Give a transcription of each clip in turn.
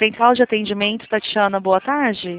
Central de Atendimento, Tatiana, boa tarde.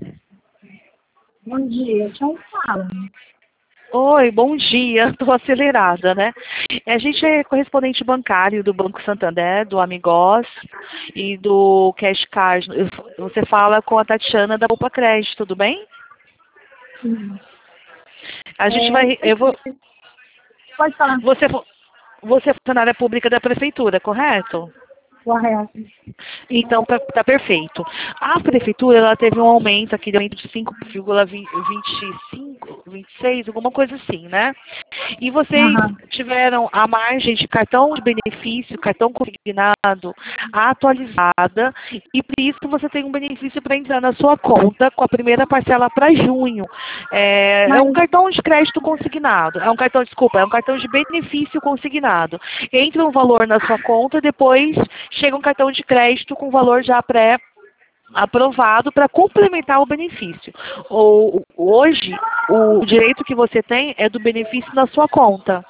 Bom dia, quem fala? Oi, bom dia. Estou acelerada, né? A gente é correspondente bancário do Banco Santander, do Amigos e do Cash Card. Você fala com a Tatiana da Poupa Crédito, tudo bem? Sim. A gente vai... Pode falar. Você é funcionária pública da prefeitura, correto? Correto. Então, tá perfeito. A prefeitura, ela teve um aumento aqui, de aumento de 5,25, 26, alguma coisa assim, né? E vocês Aham. tiveram a margem de cartão de benefício, cartão consignado, atualizada, e por isso você tem um benefício para entrar na sua conta com a primeira parcela para junho. É um Mas, cartão de crédito consignado, é um cartão, desculpa, é um cartão de benefício consignado. Entra um valor na sua conta, depois chega um cartão de crédito com valor já pré-aprovado para complementar o benefício. Hoje, o direito que você tem é do benefício na sua conta.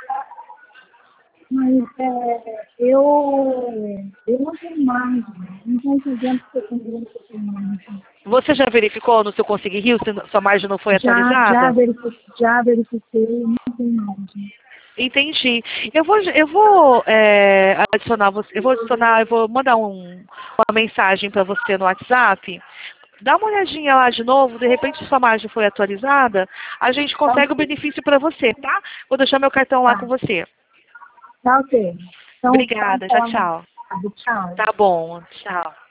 eu não tenho margem. Não estou entendendo que eu tenho margem. Você já verificou no seu Conseguir Rio se sua margem não foi atualizada? Já verifiquei, não tenho margem. Entendi. Eu vou adicionar você, eu vou mandar uma mensagem para você no WhatsApp. Dá uma olhadinha lá de novo, de repente se sua margem foi atualizada, a gente consegue o benefício para você, tá? Vou deixar meu cartão lá Tá, com você. tá ok. Então, Obrigada, tchau, tchau. tchau. Tá bom, tchau.